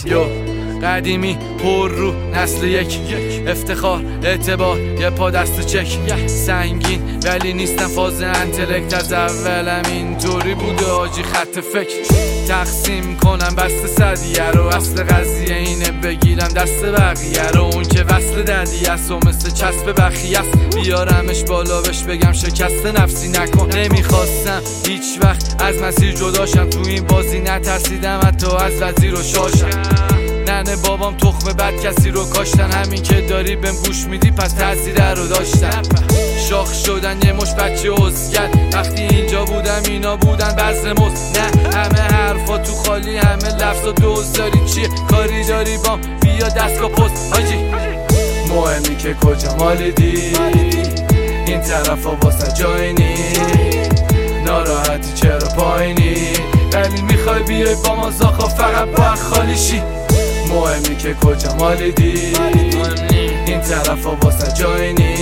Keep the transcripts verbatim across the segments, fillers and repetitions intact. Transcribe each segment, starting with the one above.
یو قدیمی پر رو نسل یک افتخار اعتبار یه پا دست چک سنگین ولی نیستم فاز انتلکت از اولم اینطوری بوده آجی خط فکر تقسیم کنم بست صدیه رو اصل قضیه اینه بگیرم دست بقیه رو اون که وصل دردی است و مثل چسب بخی است بیارمش بالا بش بگم شکست نفسی نکن نمیخواستم هیچ وقت از مسیر جداشم تو این بازی نترسیدم حتی از وزیر و شاشم ننه بابام تخم بد کسی رو کاشتن همین که داری بهم گوش میدی پس تاثیر رو داشتن شاخ شدن یه مش بچه عزگر وقتی اینجا بودم اینا بودن بذر مست نه همه حرفا تو خالی همه لفظ و دوز داری چیه کاری داری بام بیا دستگاه پست حاجی مهمی که کجا مالیدی این طرف ها واسه جای نی ناراحتی چرا پایینی ولی میخوای بیای با ما زاخا فقط با خالی شی مهمی که کجا مالیدی این طرف ها واسه جای نی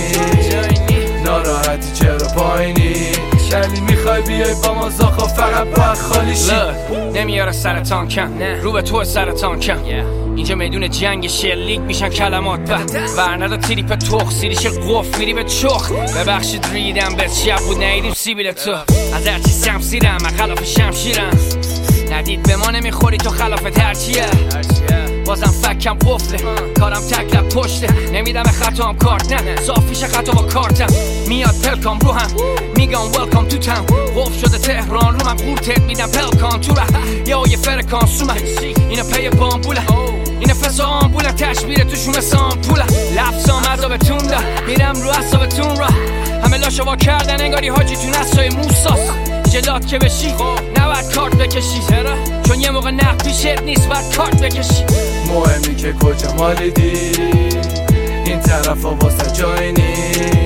ناراحتی چرا پایینی ولی میخوای بیای با ما زاخا فقط با خالی شی نمیاره سرطان کم رو به تو سرطان کم اینجا میدون جنگ شلیک میشن کلمات به ورندا تریپ تخ سیریش قف میری به چخ ببخشید ریدم به شب بود نیدیم سیبیل تو از هرچی سمسیرم من خلاف شمشیرم ندید به ما نمیخوری تو خلاف ترچیه بازم فکم قفله کارم تکلب پشته نمیدم خطام کارت نه صافیش خطا با کارتم میاد پلکام رو هم میگم welcome to town قف شده تهران رو من قورتت میدم پلکان تو ره یا یه فرکان سومه اینا پی بامبوله اینا فسا آمبوله تشبیره توشون مثل آمپوله لفظام عذابتون ده میرم رو عصابتون را همه لاشو وا کردن انگاری حاجی تو نسای موساس جلات که بشی نباید کارت بکشی چون یه موقع نه پیشت نیست باید کارت بکشی مهمی که کجا مالیدی این طرف ها واسه جای نی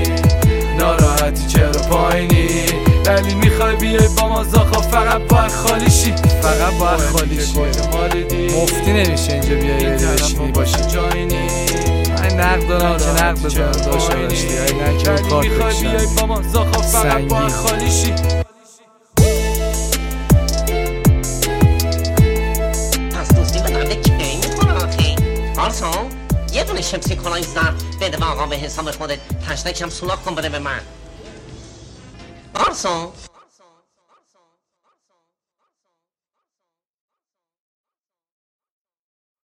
ناراحتی چرا پایینی ولی میخوای بیای با ما زاخا فقط باید خالی شی فقط باید خالی شی مفتی نمیشه اینجا بیای بشینی باشی جای نی من نقد دارم که نقد دارم داشته داشتی نه که کارت بکشم میخوای بیای با ما زاخا فقط باید خالی شی آرسون یه دونه شمسی کلاه زرد بده به آقا به حساب خودت تشنک هم سولاخ کن بده به من آرسون